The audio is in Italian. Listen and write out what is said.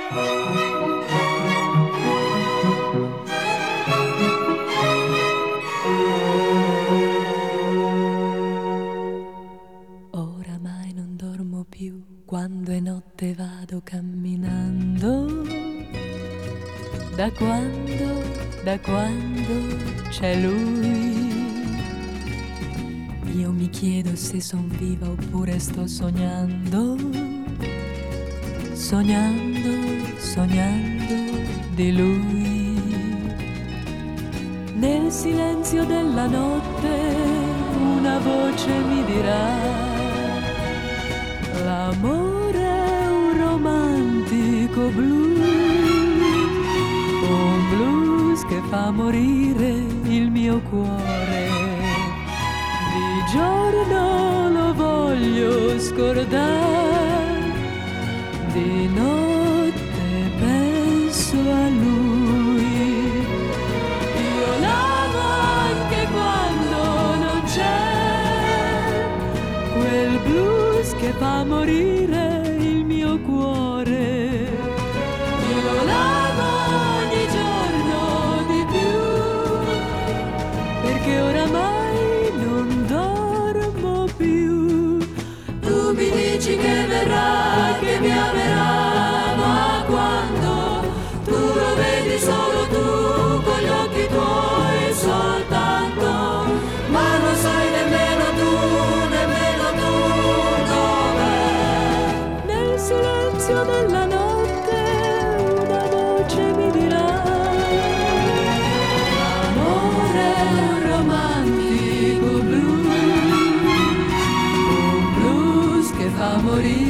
Oramai non dormo più, quando è notte vado camminando. Da quando c'è lui, io mi chiedo se son viva oppure sto sognando, sognando, sognando di lui. Nel silenzio della notte una voce mi dirà: l'amore è un romantico blues, un blues che fa morire il mio cuore. Di giorno lo voglio scordare, di notte penso a lui. Io l'amo anche quando non c'è quel blues che fa morire il mio cuore. Io l'amo ogni giorno di più, perché oramai non dormo più. Tu mi dici che verrà, che mi amerà, ma quando tu lo vedi solo tu, con gli occhi tuoi soltanto, ma non sai nemmeno tu dov'è. Nel silenzio della notte una voce mi dirà: l'amore è un romantico blues, un blues che fa morire